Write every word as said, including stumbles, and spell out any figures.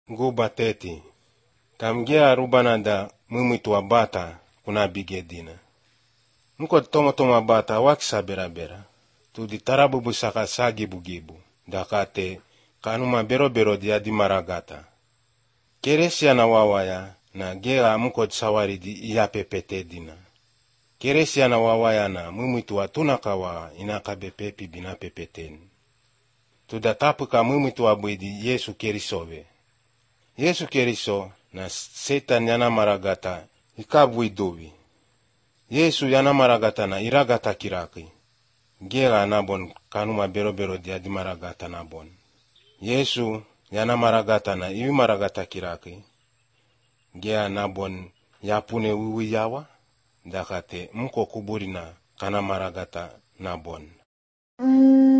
nguba teti. Tamgea rubana da mumwitu wa bata kuna bigedina. Mko toma toma bata wakisa bera bera. Tudi tarabubu saka sagibu gibu. Dakate kanuma bero bero dia di maragata. Keresia na wawaya na gera mko sawari di iya pepete dina. Keresia na wawaya na mumwitu wa tunakawa inakabe pepi bina pepeten. Tuda tapuka mumwitu wa bwidi Yesu kerisove. Yesu keriso na setan yana maragata ikabu idovi. Yesu yana maragata na iragata kiraki. Gera nabon kanuma bero bero dia di maragata nabon. Yesu yana maragata na iwi maragata kiraki. Gera nabon yapune wiwi yawa. Dakate mko kuburina kana maragata nabon.